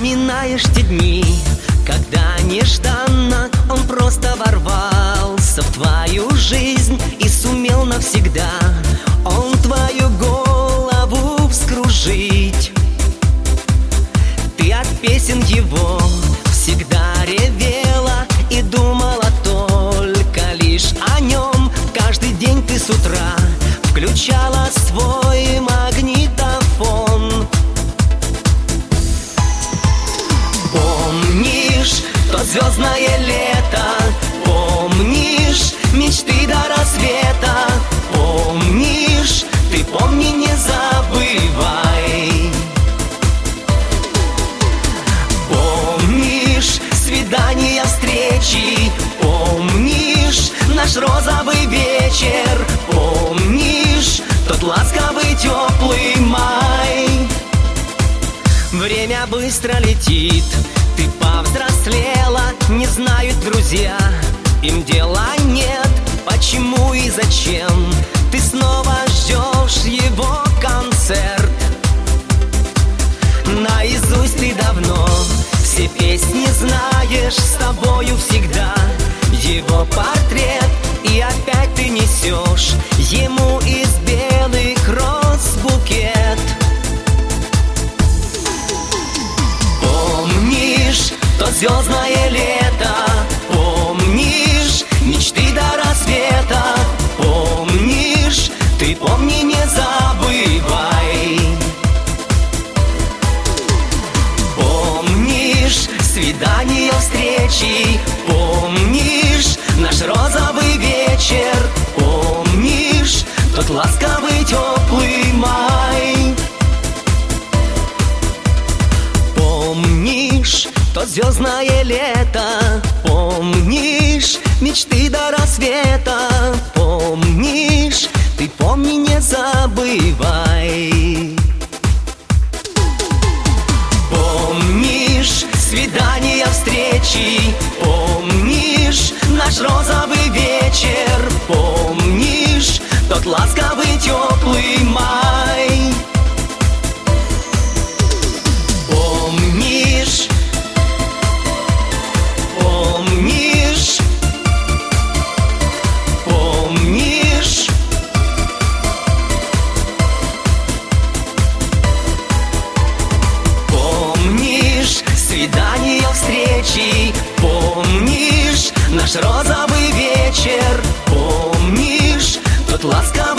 Вспоминаешь те дни, когда нежданно он просто ворвался в твою жизнь и сумел навсегда он твою голову вскружить. Ты от песен его всегда ревела и думала только лишь о нем. Каждый день ты с утра включала свой магнитофон. Помнишь то звездное лето? Помнишь мечты до рассвета? Помнишь, ты помни, не забывай. Помнишь свидания, встречи? Помнишь наш розовый вечер? Помнишь тот ласковый теплый май? Время быстро летит, ты повзрослела, не знают друзья, им дела нет. Почему и зачем ты снова ждешь его концерт? Наизусть ты давно все песни знаешь, с тобою всегда его портрет. И опять ты несешь ему из белых роз букет. Помнишь то звездное лето? Помнишь мечты до рассвета? Помнишь, ты помни, не забывай. Помнишь свидания, встречи? Помнишь наш розовый вечер? Помнишь тот ласковый теплый май? Помнишь то звездное лето? Помнишь мечты до рассвета? Помнишь, ты помни, не забывай. Помнишь свидания, встречи? Помнишь наш розовый вечер? Помнишь тот ласковый теплый май? Помнишь? Помнишь? Помнишь? Помнишь свидания, встречи? Помнишь наш розовый вечер? Помнишь тот ласковый